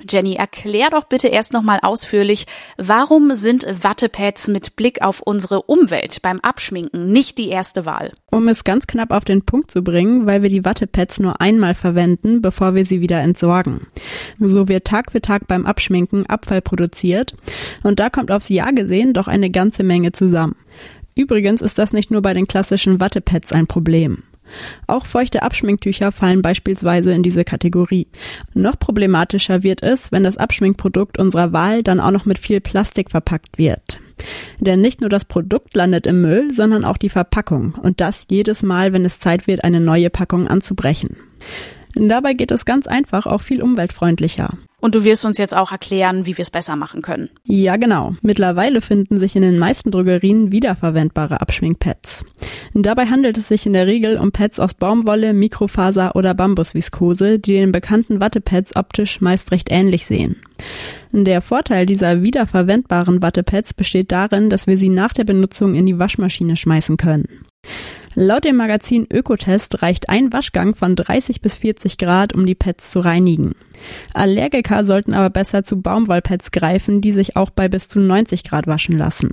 Jenny, erklär doch bitte erst nochmal ausführlich, warum sind Wattepads mit Blick auf unsere Umwelt beim Abschminken nicht die erste Wahl? Um es ganz knapp auf den Punkt zu bringen, weil wir die Wattepads nur einmal verwenden, bevor wir sie wieder entsorgen. So wird Tag für Tag beim Abschminken Abfall produziert und da kommt aufs Jahr gesehen doch eine ganze Menge zusammen. Übrigens ist das nicht nur bei den klassischen Wattepads ein Problem. Auch feuchte Abschminktücher fallen beispielsweise in diese Kategorie. Noch problematischer wird es, wenn das Abschminkprodukt unserer Wahl dann auch noch mit viel Plastik verpackt wird. Denn nicht nur das Produkt landet im Müll, sondern auch die Verpackung. Und das jedes Mal, wenn es Zeit wird, eine neue Packung anzubrechen. Dabei geht es ganz einfach auch viel umweltfreundlicher. Und du wirst uns jetzt auch erklären, wie wir es besser machen können. Ja, genau. Mittlerweile finden sich in den meisten Drogerien wiederverwendbare Abschminkpads. Dabei handelt es sich in der Regel um Pads aus Baumwolle, Mikrofaser oder Bambusviskose, die den bekannten Wattepads optisch meist recht ähnlich sehen. Der Vorteil dieser wiederverwendbaren Wattepads besteht darin, dass wir sie nach der Benutzung in die Waschmaschine schmeißen können. Laut dem Magazin Ökotest reicht ein Waschgang von 30 bis 40 Grad, um die Pads zu reinigen. Allergiker sollten aber besser zu Baumwollpads greifen, die sich auch bei bis zu 90 Grad waschen lassen.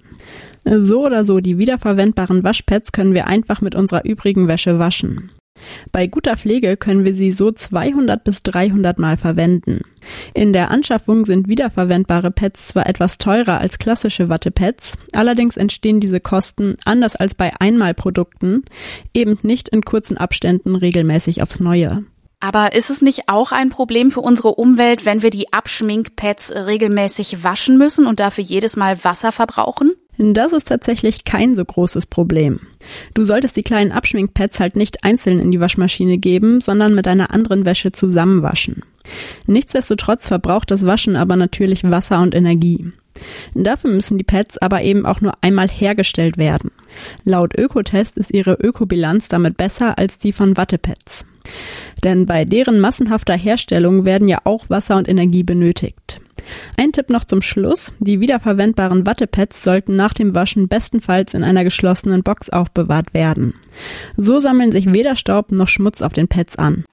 So oder so, die wiederverwendbaren Waschpads können wir einfach mit unserer übrigen Wäsche waschen. Bei guter Pflege können wir sie so 200 bis 300 Mal verwenden. In der Anschaffung sind wiederverwendbare Pads zwar etwas teurer als klassische Wattepads, allerdings entstehen diese Kosten, anders als bei Einmalprodukten, eben nicht in kurzen Abständen regelmäßig aufs Neue. Aber ist es nicht auch ein Problem für unsere Umwelt, wenn wir die Abschminkpads regelmäßig waschen müssen und dafür jedes Mal Wasser verbrauchen? Das ist tatsächlich kein so großes Problem. Du solltest die kleinen Abschminkpads halt nicht einzeln in die Waschmaschine geben, sondern mit einer anderen Wäsche zusammenwaschen. Nichtsdestotrotz verbraucht das Waschen aber natürlich Wasser und Energie. Dafür müssen die Pads aber eben auch nur einmal hergestellt werden. Laut Ökotest ist ihre Ökobilanz damit besser als die von Wattepads. Denn bei deren massenhafter Herstellung werden ja auch Wasser und Energie benötigt. Ein Tipp noch zum Schluss: Die wiederverwendbaren Wattepads sollten nach dem Waschen bestenfalls in einer geschlossenen Box aufbewahrt werden. So sammeln sich weder Staub noch Schmutz auf den Pads an.